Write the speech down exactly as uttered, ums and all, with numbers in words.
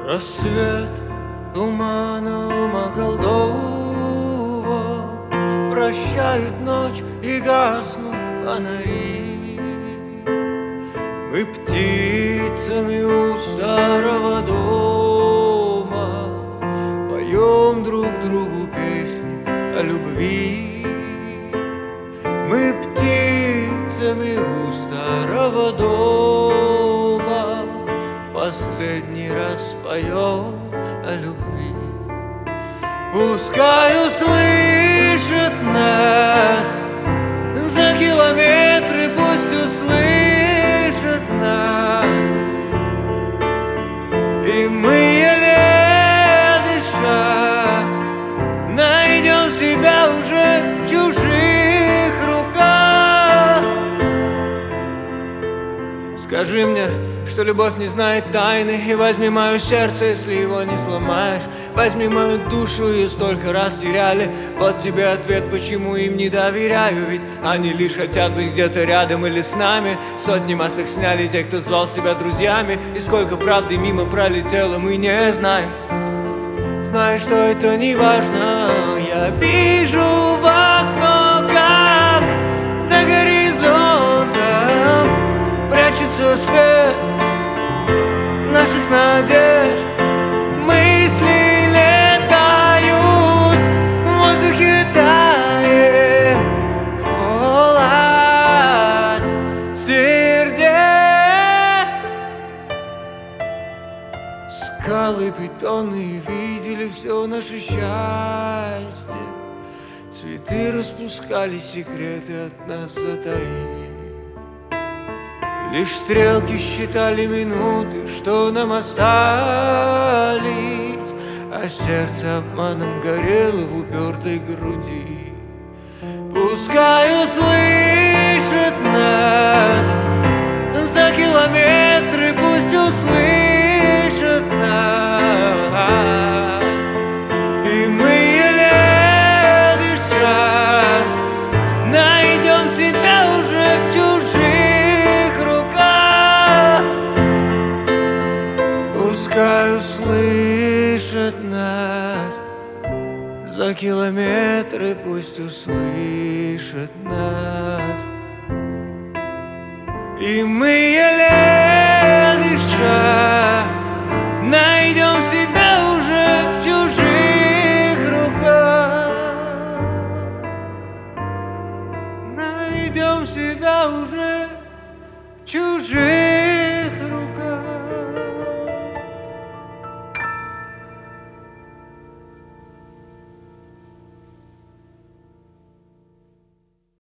Рассвет туманом околдован, прощает ночь и гаснут фонари. Мы птицами у старого дома поем друг другу песни о любви. Мы птицами у старого дома в последний раз поем о любви. Пускай услышит нас за километры, пусть услышит нас, и мы, еле дыша, найдем себя уже в чужих руках. Скажи мне, что любовь не знает тайны, и возьми мое сердце, если его не сломаешь. Возьми мою душу, ее столько раз теряли. Вот тебе ответ, почему им не доверяю. Ведь они лишь хотят быть где-то рядом или с нами. Сотни масок сняли те, кто звал себя друзьями, и сколько правды мимо пролетело, мы не знаем. Знаю, что это не важно. Я вижу в окно, как за горизонтом прячется свет наших надежд. Мысли летают, в воздухе тает холод сердец. Скалы бетонные видели все наше счастье. Цветы распускали, секреты от нас затаив. Лишь стрелки считали минуты, что нам остались, а сердце обманом горело в упертой груди. Пускай услышит нас за километры, пусть услышит нас, и мы, еле дыша, найдем себя уже в чужих. Пускай услышат нас за километры, пусть услышат нас, и мы, еле дыша, найдем себя уже в чужих руках. Найдем себя уже в чужих